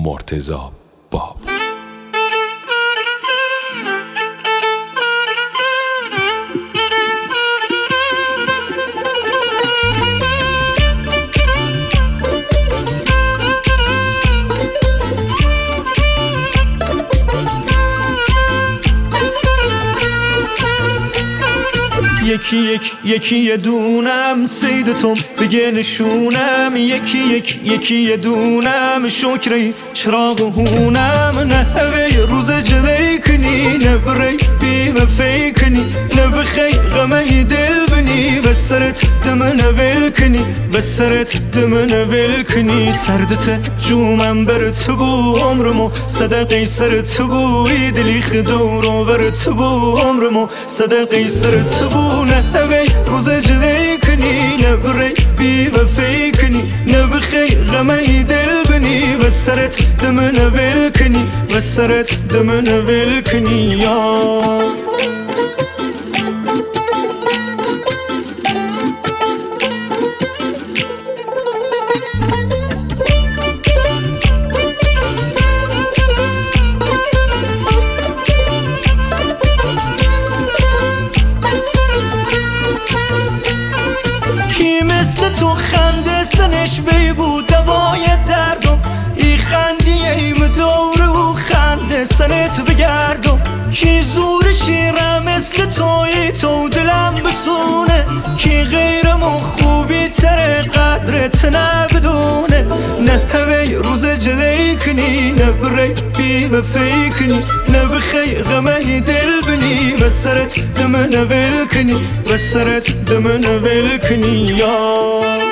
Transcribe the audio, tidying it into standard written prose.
مرتضی باب. یکی یه دونم سیدتم بگه نشونم، یکی یه دونم شکری چراغ هونم. نه اوی روز جدی کنی، نه بری بی وفی کنی، نه بخی غمه دل بنی و سرت دمن ول کنی، و سرت دمن ول کنی. سردت جومم برت بو عمرمو صدقی سرت بو، دلی خدورو برت بو عمرمو صدقی سرت بو. نه اوی روز جدی کنی، نه بری بی وفی کنی، نه بخی غمه دل بنی و سرت دمن ول کنی، و سرت دمن ول کنی. تو خنده سنش بی بود دوای دردم، ای خندی ایم دور و خنده سنت بگردم. کی زور شیرم مثل توی تو دلم بسونه، کی غیرم و خوبی تر قدرت نبدونه. نه هوی روز جدی کنی، نه بری بی وفی کنی، نه بخی غمه دل بنی و سرت دمن ول کنی، و سرت دمن ول کنی.